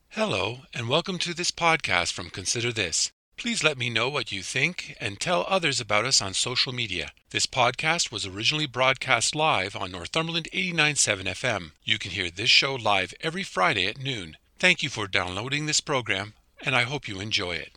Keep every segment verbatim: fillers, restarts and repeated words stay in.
Hello, and welcome to this podcast from Consider This. Please let me know what you think and tell others about us on social media. This podcast was originally broadcast live on Northumberland eighty-nine point seven F M. You can hear this show live every Friday at noon. Thank you for downloading this program, and I hope you enjoy it.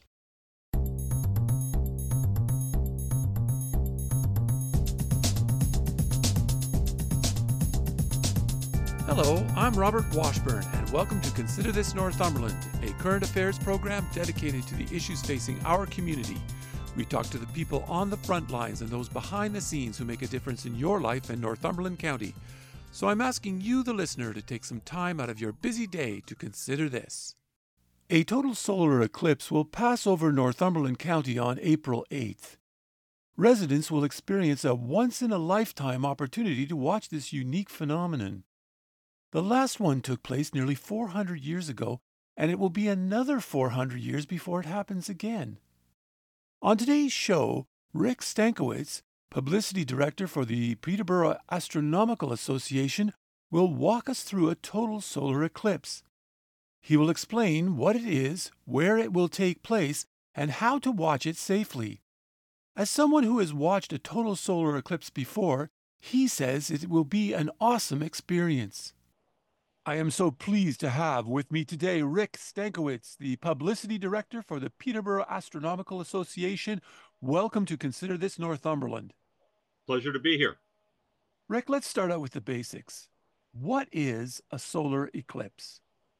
Hello, I'm Robert Washburn, and welcome to Consider This Northumberland, a current affairs program dedicated to the issues facing our community. We talk to the people on the front lines and those behind the scenes who make a difference in your life in Northumberland County. So I'm asking you, the listener, to take some time out of your busy day to consider this. A total solar eclipse will pass over Northumberland County on April eighth. Residents will experience a once-in-a-lifetime opportunity to watch this unique phenomenon. The last one took place nearly four hundred years ago, and it will be another four hundred years before it happens again. On today's show, Rick Stankiewicz, Publicity Director for the Peterborough Astronomical Association, will walk us through a total solar eclipse. He will explain what it is, where it will take place, and how to watch it safely. As someone who has watched a total solar eclipse before, he says it will be an awesome experience. I am so pleased to have with me today Rick Stankiewicz, the Publicity Director for the Peterborough Astronomical Association. Welcome to Consider This Northumberland. Pleasure to be here. Rick, let's start out with the basics. What is a solar eclipse?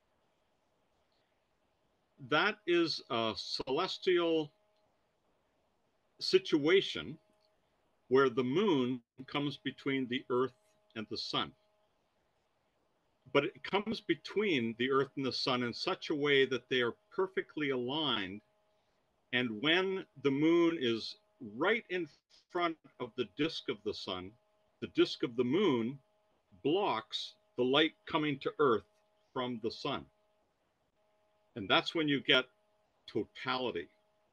That is a celestial situation where the moon comes between the Earth and the sun. But it comes between the Earth and the sun in such a way that they are perfectly aligned. And when the moon is right in front of the disk of the sun, the disk of the moon blocks the light coming to Earth from the sun. And that's when you get totality.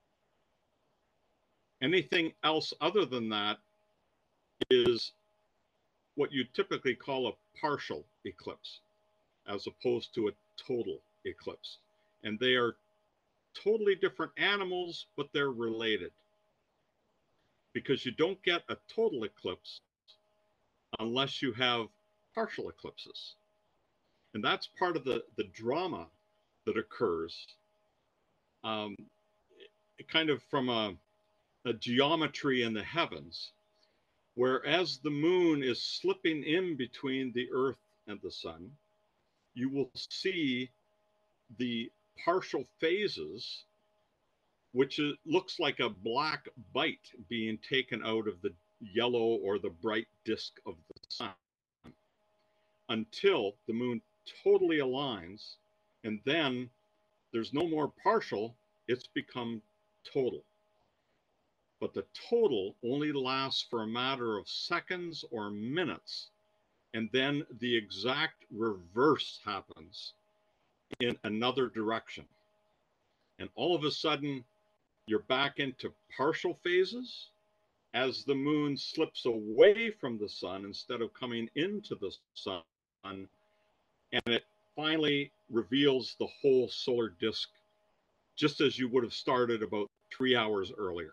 Anything else other than that is what you typically call a partial eclipse, as opposed to a total eclipse. And they are totally different animals, but they're related. Because you don't get a total eclipse unless you have partial eclipses. And that's part of the, the drama that occurs, um, kind of from a, a geometry in the heavens, where as the moon is slipping in between the Earth and the sun, you will see the partial phases, which is, looks like a black bite being taken out of the yellow or the bright disk of the sun, until the moon totally aligns, and then there's no more partial, it's become total. But the total only lasts for a matter of seconds or minutes, and then the exact reverse happens in another direction. And all of a sudden, you're back into partial phases as the moon slips away from the sun instead of coming into the sun, and it finally reveals the whole solar disk, just as you would have started about three hours earlier.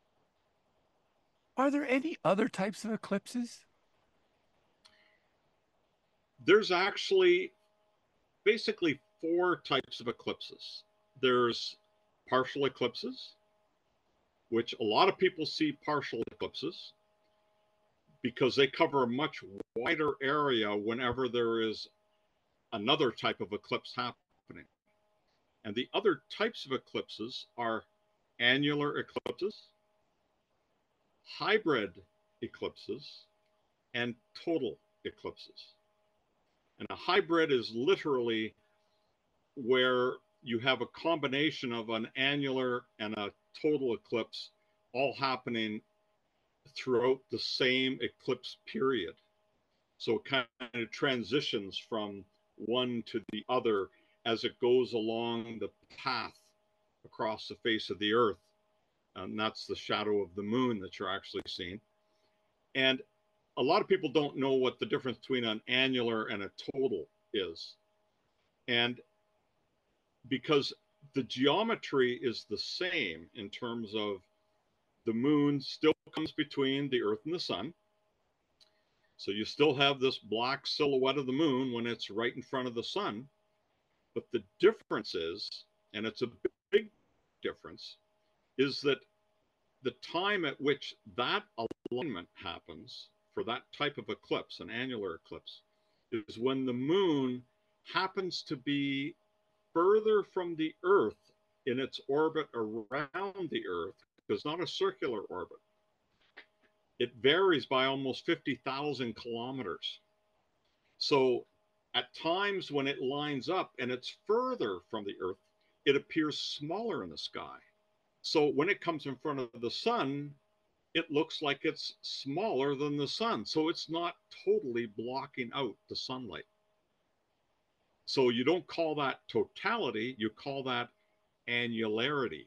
Are there any other types of eclipses? There's actually basically four types of eclipses. There's partial eclipses, which a lot of people see partial eclipses because they cover a much wider area whenever there is another type of eclipse happening. And the other types of eclipses are annular eclipses, hybrid eclipses, and total eclipses. And a hybrid is literally where you have a combination of an annular and a total eclipse all happening throughout the same eclipse period. So it kind of transitions from one to the other as it goes along the path across the face of the Earth. And that's the shadow of the moon that you're actually seeing. And a lot of people don't know what the difference between an annular and a total is. And because the geometry is the same in terms of the moon still comes between the Earth and the sun. So you still have this black silhouette of the moon when it's right in front of the sun. But the difference is, and it's a big difference, is that the time at which that alignment happens for that type of eclipse, an annular eclipse, is when the moon happens to be further from the Earth in its orbit around the Earth, because it's not a circular orbit. It varies by almost fifty thousand kilometers. So at times when it lines up and it's further from the Earth, it appears smaller in the sky. So when it comes in front of the sun, it looks like it's smaller than the sun. So it's not totally blocking out the sunlight. So you don't call that totality, you call that annularity.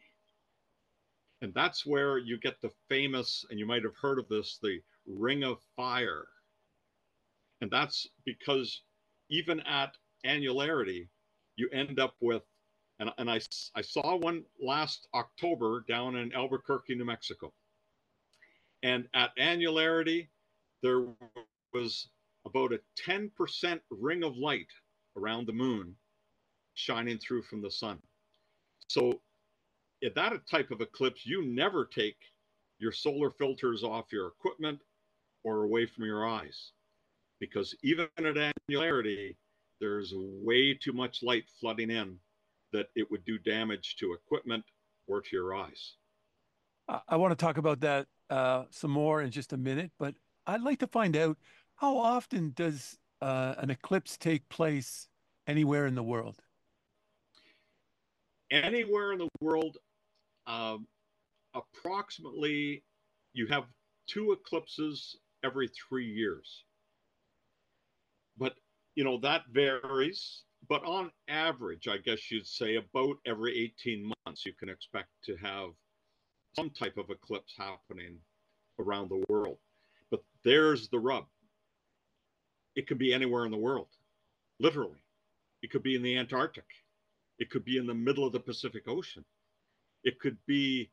And that's where you get the famous, and you might have heard of this, the ring of fire. And that's because even at annularity, you end up with, and, and I, I saw one last October down in Albuquerque, New Mexico. And at annularity, there was about a ten percent ring of light around the moon shining through from the sun. So at that type of eclipse, you never take your solar filters off your equipment or away from your eyes, because even at annularity, there's way too much light flooding in that it would do damage to equipment or to your eyes. I want to talk about that uh, some more in just a minute, but I'd like to find out, how often does uh, an eclipse take place anywhere in the world? Anywhere in the world, um, approximately, you have two eclipses every three years. But, you know, that varies. But on average, I guess you'd say about every eighteen months, you can expect to have some type of eclipse happening around the world. But there's the rub. It could be anywhere in the world, literally. It could be in the Antarctic. It could be in the middle of the Pacific Ocean. It could be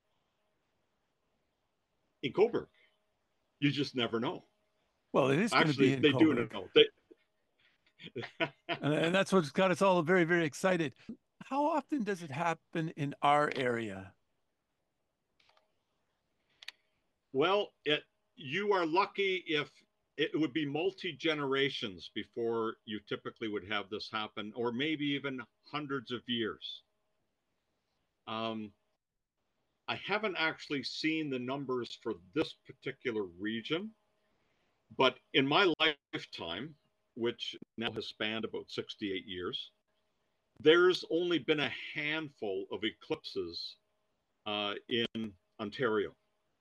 in Coburg. You just never know. Well, it is going to be Actually, in they do Coburg. know. They... and, and that's what's got us all very, very excited. How often does it happen in our area? Well, it, you are lucky if it would be multi-generations before you typically would have this happen, or maybe even hundreds of years. Um, I haven't actually seen the numbers for this particular region, but in my lifetime, which now has spanned about sixty-eight years, there's only been a handful of eclipses uh, in Ontario.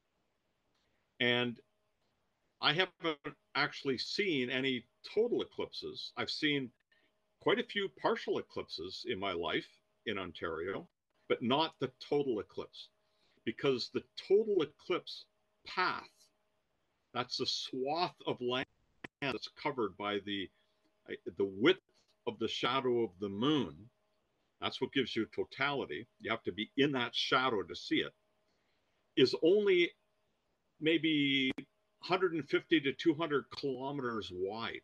And I haven't actually seen any total eclipses. I've seen quite a few partial eclipses in my life in Ontario, but not the total eclipse, because the total eclipse path, that's the swath of land that's covered by the, the width of the shadow of the moon. That's what gives you totality. You have to be in that shadow to see it, is only maybe one hundred fifty to two hundred kilometers wide.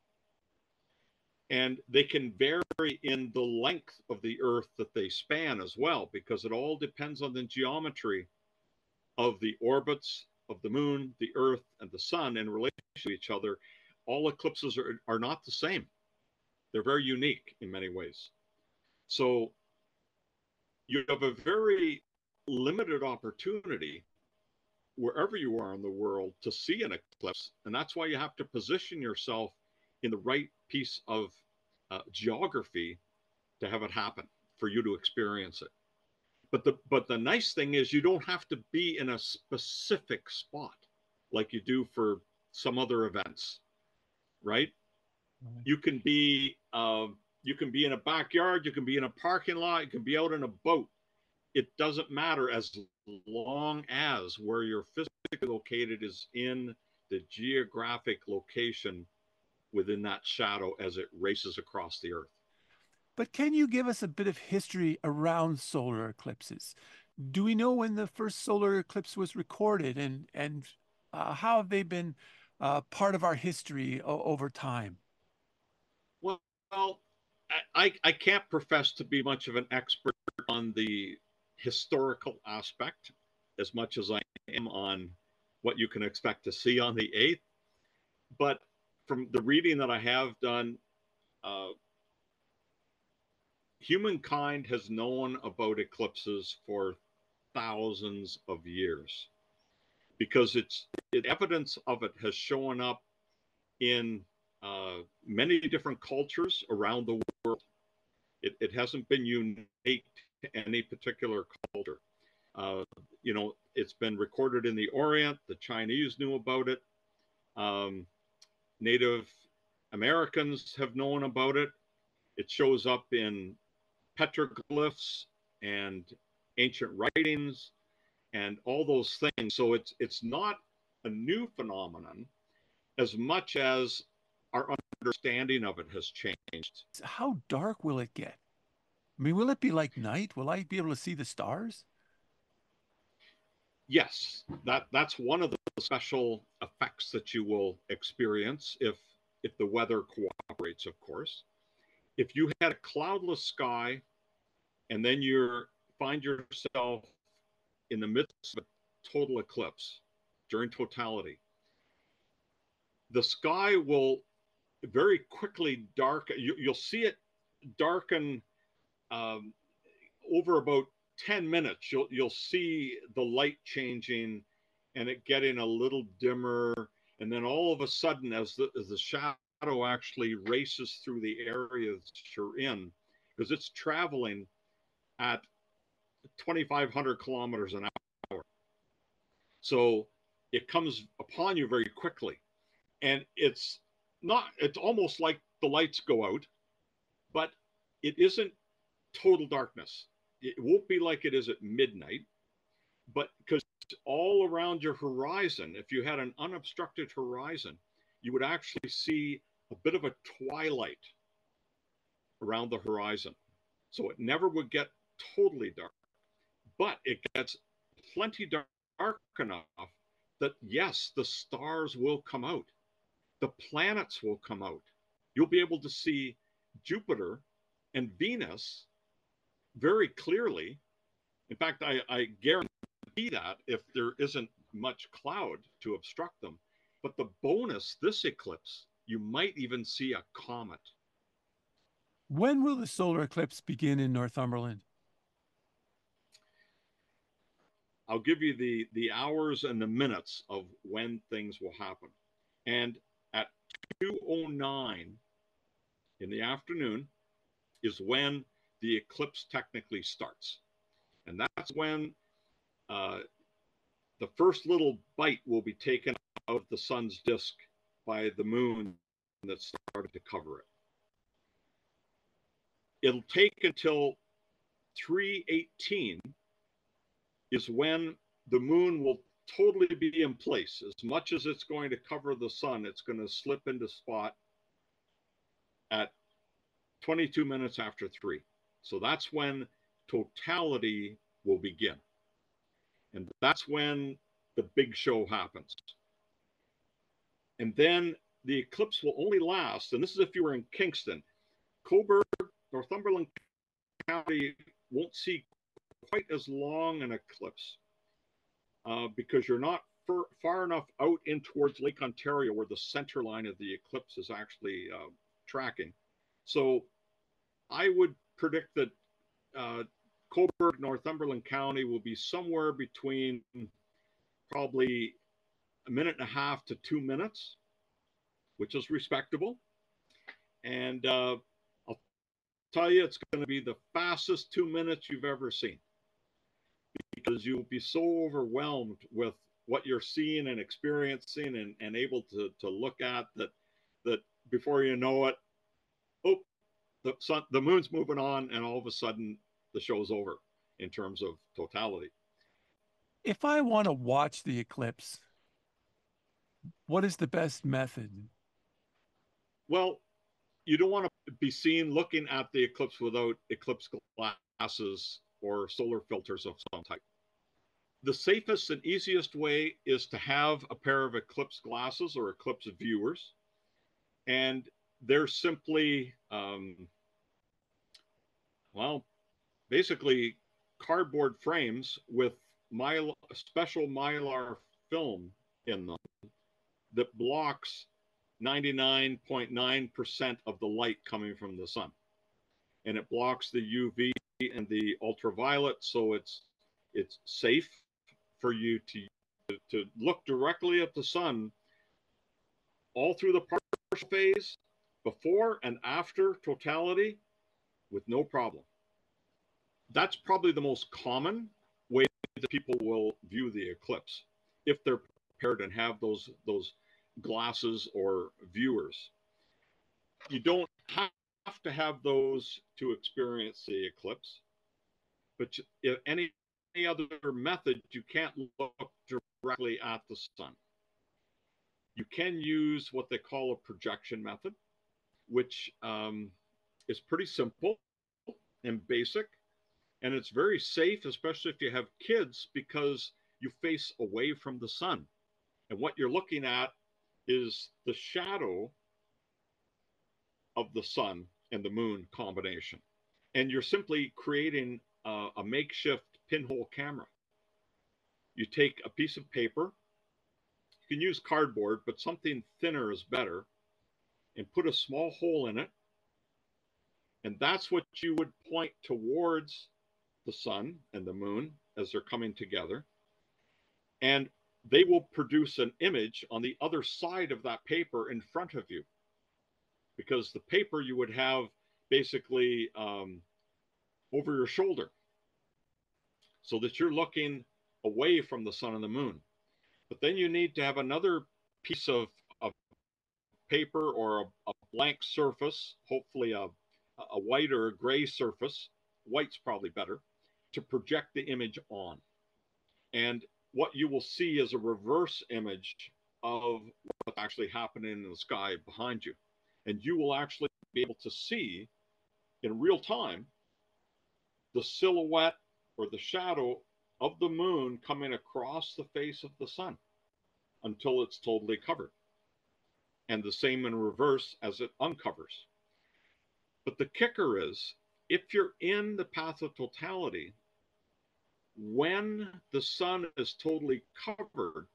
And they can vary in the length of the Earth that they span as well, because it all depends on the geometry of the orbits of the moon, the Earth, and the sun in relation to each other. All eclipses are, are not the same. They're very unique in many ways. So you have a very limited opportunity wherever you are in the world to see an eclipse. And that's why you have to position yourself in the right piece of uh, geography to have it happen, for you to experience it. But the, but the nice thing is you don't have to be in a specific spot like you do for some other events, right? Mm-hmm. You can be, uh, you can be in a backyard, you can be in a parking lot, you can be out in a boat. It doesn't matter, as long as where you're physically located is in the geographic location within that shadow as it races across the Earth. But can you give us a bit of history around solar eclipses? Do we know when the first solar eclipse was recorded, and and uh, how have they been uh, part of our history o- over time? Well, well I, I can't profess to be much of an expert on the historical aspect as much as I am on what you can expect to see on the eighth. But from the reading that I have done, uh, humankind has known about eclipses for thousands of years because it's it, evidence of it has shown up in uh, many different cultures around the world. It, it hasn't been unique to any particular culture. Uh, you know, it's been recorded in the Orient. The Chinese knew about it. Um, Native Americans have known about it. It shows up in petroglyphs and ancient writings and all those things. So it's it's not a new phenomenon as much as our understanding of it has changed. How dark will it get? I mean, will it be like night? Will I be able to see the stars? Yes, that that's one of the special effects that you will experience if if the weather cooperates, of course. If you had a cloudless sky and then you find yourself in the midst of a total eclipse during totality, the sky will very quickly darken. You, you'll see it darken um, over about ten minutes. You'll you'll see the light changing and it getting a little dimmer, and then all of a sudden, as the as the shadow actually races through the area that you're in, because it's traveling at twenty-five hundred kilometers an hour, so it comes upon you very quickly, and it's not. It's almost like the lights go out, but it isn't total darkness. It won't be like it is at midnight, but because all around your horizon, if you had an unobstructed horizon, you would actually see a bit of a twilight around the horizon. So it never would get totally dark, but it gets plenty dark, dark enough that, yes, the stars will come out, the planets will come out. You'll be able to see Jupiter and Venus very clearly. In fact, I, I guarantee that if there isn't much cloud to obstruct them. But the bonus this eclipse, you might even see a comet. When will the solar eclipse begin in Northumberland? I'll give you the, the hours and the minutes of when things will happen. And at two oh nine in the afternoon is when the eclipse technically starts. And that's when uh, the first little bite will be taken out of the sun's disk by the moon that started to cover it. It'll take until three eighteen is when the moon will totally be in place. As much as it's going to cover the sun, it's going to slip into spot at twenty-two minutes after three. So that's when totality will begin. And that's when the big show happens. And then the eclipse will only last, and this is if you were in Kingston, Cobourg, Northumberland County won't see quite as long an eclipse uh, because you're not far, far enough out in towards Lake Ontario where the center line of the eclipse is actually uh, tracking. So I would predict that uh, Cobourg, Northumberland County will be somewhere between probably a minute and a half to two minutes, which is respectable. And uh, I'll tell you, it's going to be the fastest two minutes you've ever seen because you'll be so overwhelmed with what you're seeing and experiencing and, and able to, to look at that, that before you know it, oh, the sun, the moon's moving on, and all of a sudden the show's over in terms of totality. If I want to watch the eclipse, what is the best method? Well, you don't want to be seen looking at the eclipse without eclipse glasses or solar filters of some type. The safest and easiest way is to have a pair of eclipse glasses or eclipse viewers, and they're simply, um, well, basically cardboard frames with mylar, special mylar film in them that blocks ninety-nine point nine percent of the light coming from the sun. And it blocks the U V and the ultraviolet, so it's it's safe for you to, to look directly at the sun all through the partial phase, before and after totality, with no problem. That's probably the most common way that people will view the eclipse, if they're prepared and have those, those glasses or viewers. You don't have to have those to experience the eclipse, but if any, any other method, you can't look directly at the sun. You can use what they call a projection method, which um, is pretty simple and basic, and it's very safe, especially if you have kids, because you face away from the sun. And what you're looking at is the shadow of the sun and the moon combination. And you're simply creating a, a makeshift pinhole camera. You take a piece of paper, you can use cardboard, but something thinner is better, and put a small hole in it. And that's what you would point towards the sun and the moon as they're coming together. And they will produce an image on the other side of that paper in front of you, because the paper you would have basically um, over your shoulder, so that you're looking away from the sun and the moon. But then you need to have another piece of, of paper or a, a blank surface, hopefully a, a white or a gray surface. White's probably better, to project the image on. And what you will see is a reverse image of what's actually happening in the sky behind you. And you will actually be able to see in real time the silhouette or the shadow of the moon coming across the face of the sun until it's totally covered. And the same in reverse as it uncovers. But the kicker is, if you're in the path of totality, when the sun is totally covered,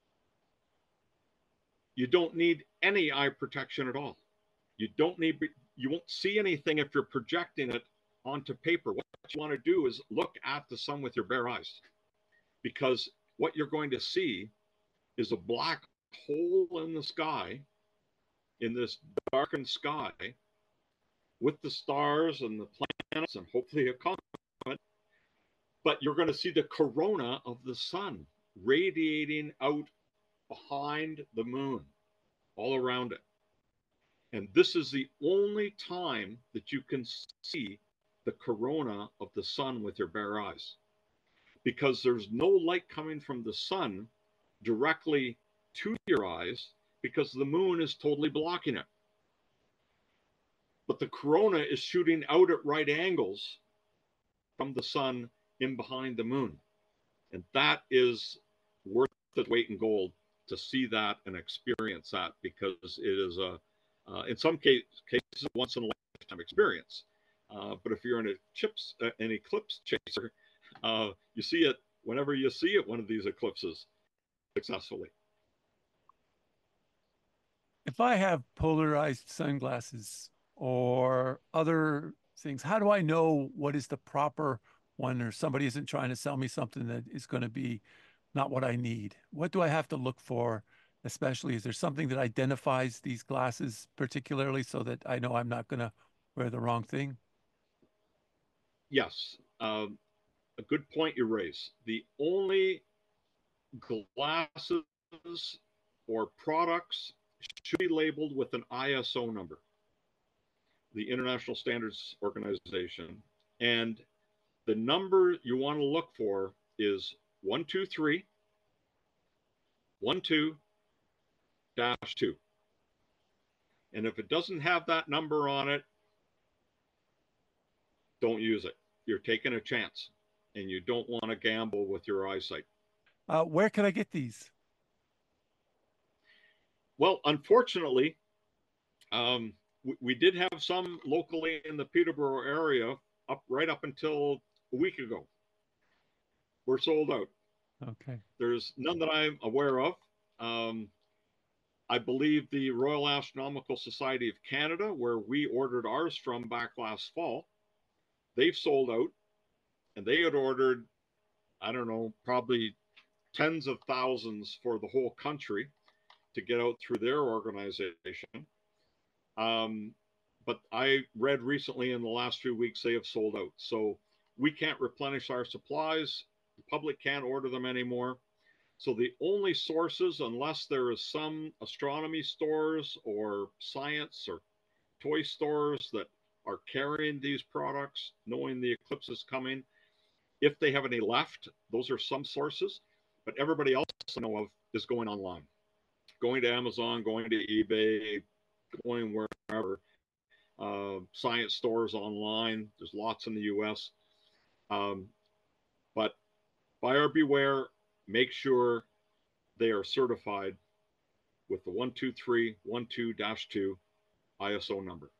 you don't need any eye protection at all. You don't need, you won't see anything if you're projecting it onto paper. What you want to do is look at the sun with your bare eyes, because what you're going to see is a black hole in the sky, in this darkened sky, with the stars and the planets and hopefully a comet. But you're going to see the corona of the sun radiating out behind the moon, all around it. And this is the only time that you can see the corona of the sun with your bare eyes, because there's no light coming from the sun directly to your eyes, because the moon is totally blocking it. But the corona is shooting out at right angles from the sun in behind the moon. And that is worth its weight in gold to see that and experience that, because it is a, uh, in some case, cases, a once in a lifetime experience. Uh, but if you're in a chips, uh, an eclipse chaser, uh, you see it whenever you see it, one of these eclipses successfully. If I have polarized sunglasses or other things, how do I know what is the proper one, or somebody isn't trying to sell me something that is going to be not what I need? What do I have to look for? Especially, is there something that identifies these glasses particularly so that I know I'm not going to wear the wrong thing? Yes, um, a good point you raise. The only glasses or products should be labeled with an I S O number, the International Standards Organization. And the number you want to look for is one two three one two dash two. And if it doesn't have that number on it, don't use it. You're taking a chance, and you don't want to gamble with your eyesight. Uh, where can I get these? Well, unfortunately, um, we, we did have some locally in the Peterborough area up right up until a week ago. We're sold out. Okay. There's none that I'm aware of. Um, I believe the Royal Astronomical Society of Canada, where we ordered ours from back last fall, they've sold out, and they had ordered, I don't know, probably tens of thousands for the whole country to get out through their organization. Um, but I read recently in the last few weeks they have sold out. So we can't replenish our supplies. The public can't order them anymore. So the only sources, unless there is some astronomy stores or science or toy stores that are carrying these products, knowing the eclipse is coming, if they have any left, those are some sources. But everybody else I know of is going online, going to Amazon, going to eBay, going wherever. Uh, science stores online. There's lots in the U S. Um, but buyer beware. Make sure they are certified with the one two three one two dash two I S O number.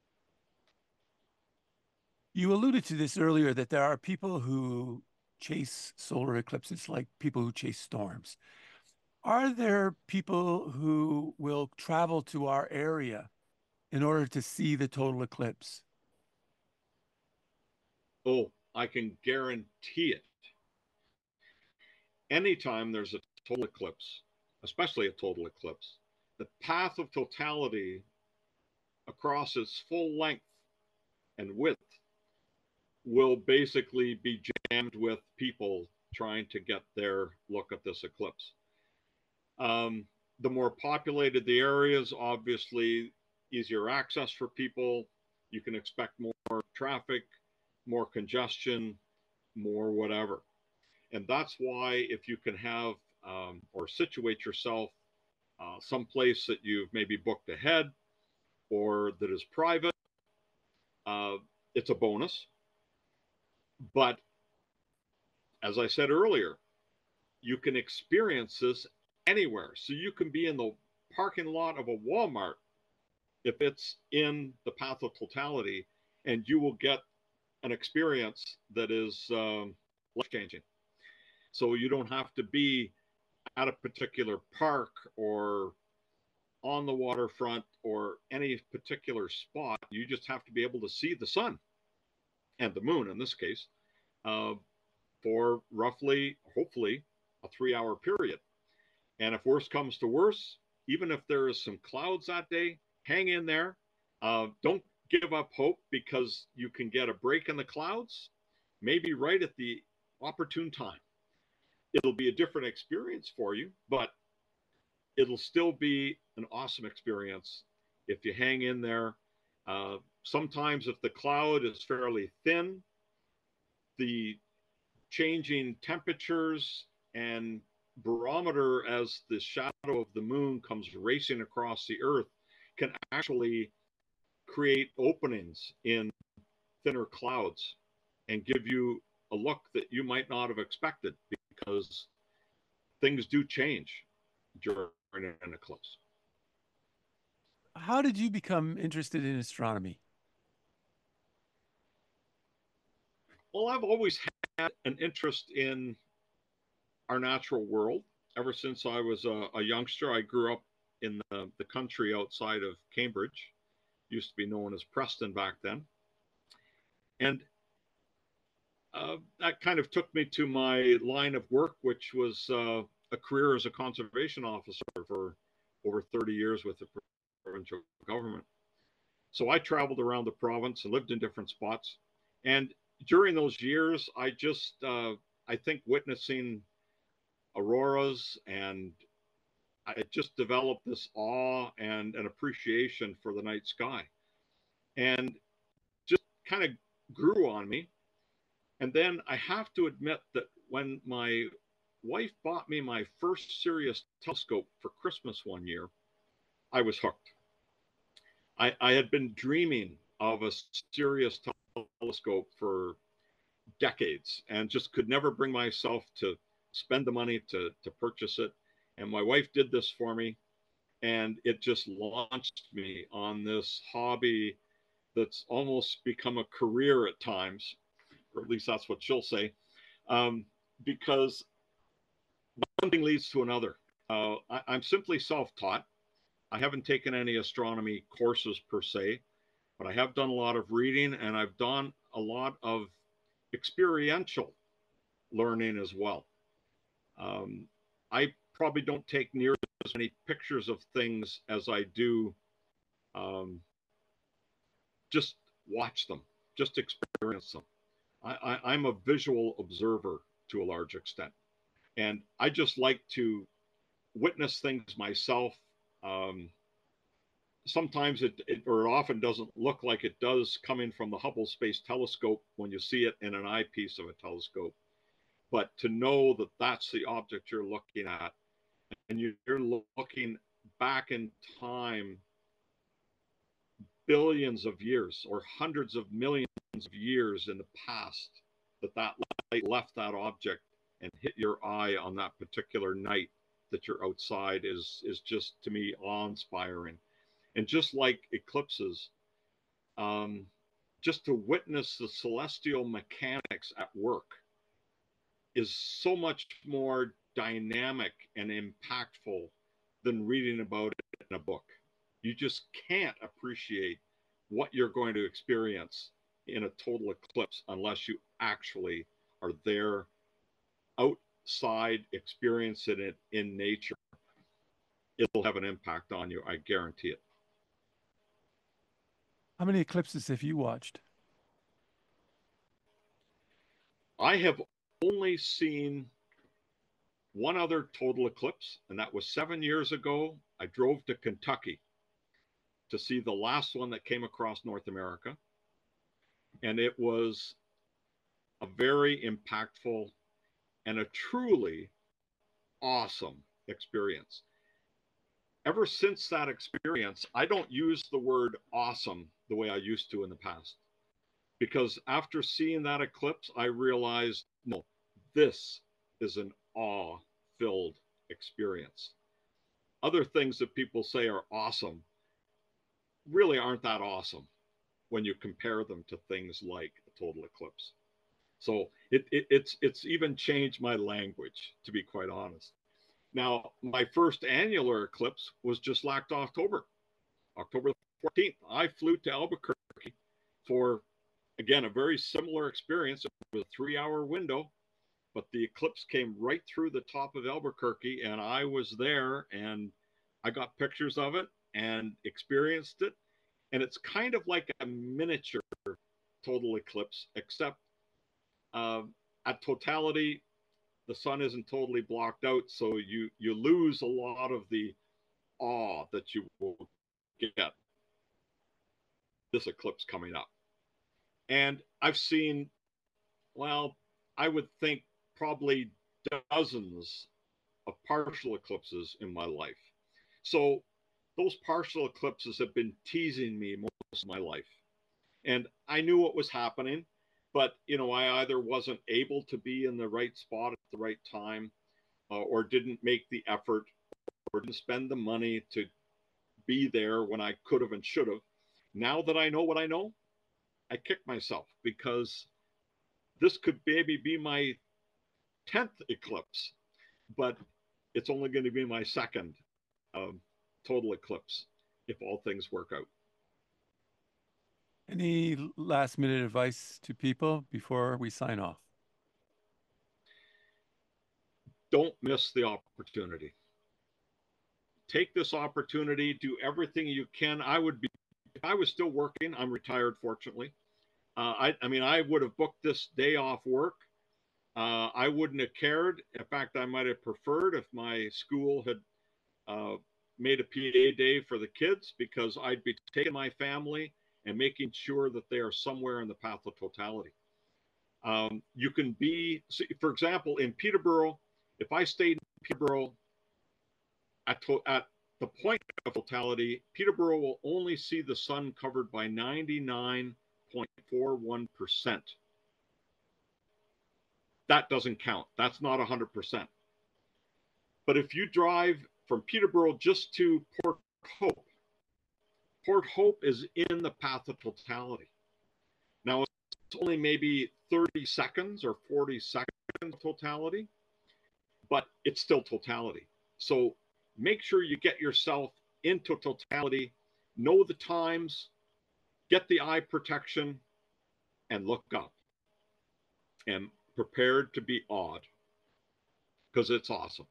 You alluded to this earlier that there are people who chase solar eclipses like people who chase storms. Are there people who will travel to our area in order to see the total eclipse? Oh, I can guarantee it. Anytime there's a total eclipse, especially a total eclipse, the path of totality across its full length and width will basically be jammed with people trying to get their look at this eclipse. Um, the more populated the areas, obviously easier access for people. You can expect more traffic, more congestion, more whatever. And that's why if you can have um, or situate yourself uh, someplace that you've maybe booked ahead or that is private, uh, it's a bonus. But as I said earlier, you can experience this anywhere. So you can be in the parking lot of a Walmart if it's in the path of totality, and you will get an experience that is um, life changing. So you don't have to be at a particular park or on the waterfront or any particular spot. You just have to be able to see the sun and the moon in this case uh, for roughly, hopefully, a three hour period. And if worse comes to worse, even if there is some clouds that day, hang in there. Uh, don't give up hope, because you can get a break in the clouds, maybe right at the opportune time. It'll be a different experience for you, but it'll still be an awesome experience if you hang in there. Uh, sometimes, if the cloud is fairly thin, the changing temperatures and barometer as the shadow of the moon comes racing across the earth can actually create openings in thinner clouds and give you a look that you might not have expected, because things do change during an eclipse. How did you become interested in astronomy? Well, I've always had an interest in our natural world. Ever since I was a, a youngster, I grew up in the, the country outside of Cambridge, used to be known as Preston back then. And uh, that kind of took me to my line of work, which was uh, a career as a conservation officer for over thirty years with the provincial government. So I traveled around the province and lived in different spots. And during those years, I just, uh, I think, witnessing auroras, and I just developed this awe and an appreciation for the night sky, and just kind of grew on me. And then I have to admit that when my wife bought me my first Sirius telescope for Christmas one year, I was hooked. I, I had been dreaming of a Sirius telescope for decades and just could never bring myself to spend the money to, to purchase it. And my wife did this for me, and it just launched me on this hobby that's almost become a career at times, or at least that's what she'll say, um, because one thing leads to another. Uh, I, I'm simply self taught. I haven't taken any astronomy courses per se, but I have done a lot of reading and I've done a lot of experiential learning as well. Um, I probably don't take near as many pictures of things as I do um, just watch them, just experience them. I, I, I'm a visual observer to a large extent. And I just like to witness things myself. Um, sometimes it, it, or it often doesn't look like it does coming from the Hubble Space Telescope when you see it in an eyepiece of a telescope. But to know that that's the object you're looking at, and you're looking back in time billions of years or hundreds of millions of years in the past, that that light left that object and hit your eye on that particular night that you're outside is is just, to me, awe-inspiring. And just like eclipses, um, just to witness the celestial mechanics at work is so much more dynamic and impactful than reading about it in a book. You just can't appreciate what you're going to experience in a total eclipse unless you actually are there outside experiencing it in nature. It'll have an impact on you, I guarantee it. How many eclipses have you watched? I have only seen one other total eclipse, and that was seven years ago. I drove to Kentucky to see the last one that came across North America. And it was a very impactful and a truly awesome experience. Ever since that experience, I don't use the word awesome the way I used to in the past. Because after seeing that eclipse, I realized, no, this is an awe filled experience. Other things that people say are awesome really aren't that awesome when you compare them to things like a total eclipse. So it, it, it's it's even changed my language, to be quite honest. Now, my first annular eclipse was just last October, October fourteenth. I flew to Albuquerque for, again, a very similar experience. It was a three-hour window, but the eclipse came right through the top of Albuquerque, and I was there, and I got pictures of it and experienced it. And it's kind of like a miniature total eclipse, except uh, at totality, the sun isn't totally blocked out, so you you lose a lot of the awe that you will get this eclipse coming up. And I've seen, well, I would think probably dozens of partial eclipses in my life. So those partial eclipses have been teasing me most of my life. And I knew what was happening, but you know, I either wasn't able to be in the right spot at the right time, uh, or didn't make the effort, or didn't spend the money to be there when I could have and should have. Now that I know what I know, I kick myself because this could maybe be my tenth eclipse, but it's only going to be my second um, total eclipse if all things work out. Any last minute advice to people before we sign off? Don't miss the opportunity. Take this opportunity, do everything you can. I would be, if I was still working, I'm retired, fortunately. Uh, I, I mean, I would have booked this day off work. Uh, I wouldn't have cared. In fact, I might have preferred if my school had uh, made a P A day for the kids, because I'd be taking my family and making sure that they are somewhere in the path of totality. Um, you can be, for example, in Peterborough, if I stayed in Peterborough at, at the point of totality, Peterborough will only see the sun covered by ninety-nine point four one percent. That doesn't count. That's not one hundred percent. But if you drive from Peterborough just to Port Hope, Port Hope is in the path of totality. Now, it's only maybe thirty seconds or forty seconds totality, but it's still totality. So make sure you get yourself into totality, know the times, get the eye protection, and look up. And prepared to be awed, because it's awesome.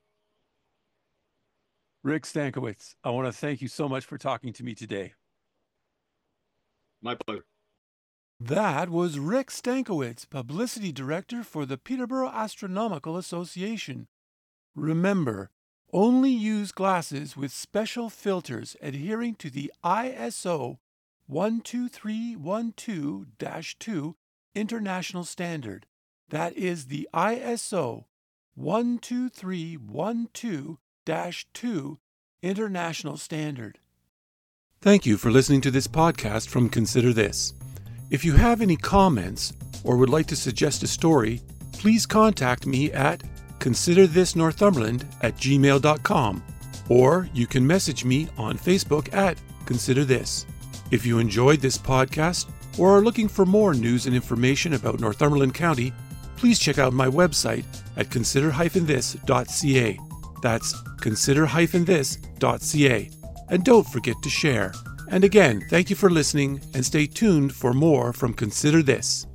Rick Stankiewicz, I want to thank you so much for talking to me today. My pleasure. That was Rick Stankiewicz, Publicity Director for the Peterborough Astronomical Association. Remember, only use glasses with special filters adhering to the I S O one two three one two dash two International Standard. That is the I S O one two three one two dash two International Standard. Thank you for listening to this podcast from Consider This. If you have any comments or would like to suggest a story, please contact me at considerthisnorthumberland at gmail dot com, or you can message me on Facebook at Consider This. If you enjoyed this podcast or are looking for more news and information about Northumberland County, please check out my website at consider dash this dot c a. That's consider dash this dot c a. And don't forget to share. And again, thank you for listening, and stay tuned for more from Consider This.